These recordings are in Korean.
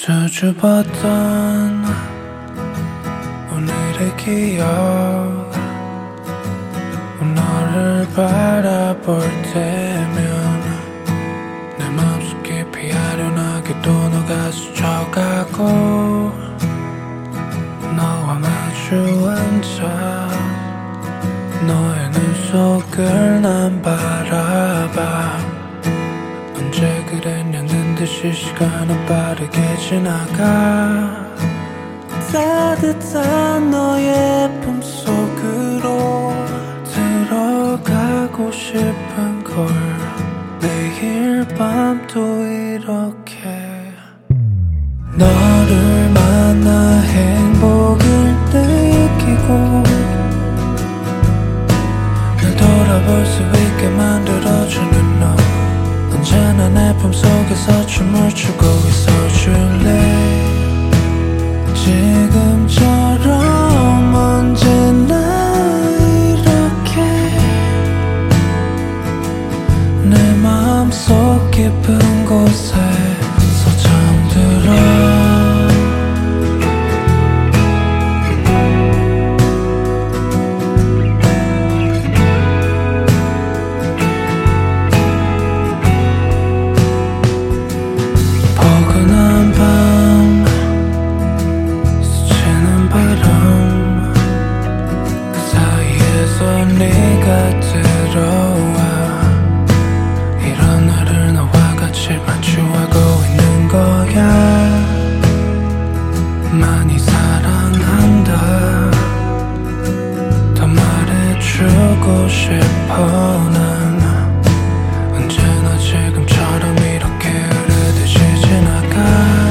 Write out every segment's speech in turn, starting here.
수줍었던 오늘의 기억, 너를 바라볼 때면 내 맘속 깊이 아련하게도 너가 스쳐가고, 너와 마주 앉아 너의 눈 속을 난 바라봐. 언제 그랬냐는 듯이 시간은 빠르게 지나가. 따뜻한 너의 품속으로 들어가고 싶은 걸, 매일 밤도 이렇게 너를 만나 행복을 느끼고, 날 돌아볼 수 있게 만들어주는 너, 언제나 내 품속에서 춤을 추고 있어줄래. 지금처럼 언제나 이렇게 내 마음속 깊은 곳에서 잠들어. 네가 들어와 이런 나를 너와 같이 마주하고 있는 거야. 많이 사랑한다 더 말해주고 싶어. 난 언제나 지금처럼 이렇게 흐르듯이 지나가.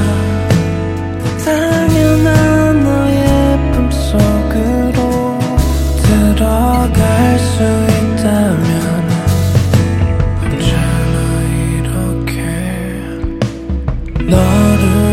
당연한 너의 품속으로 들어갈 수 있다면 언제나 이렇게 너를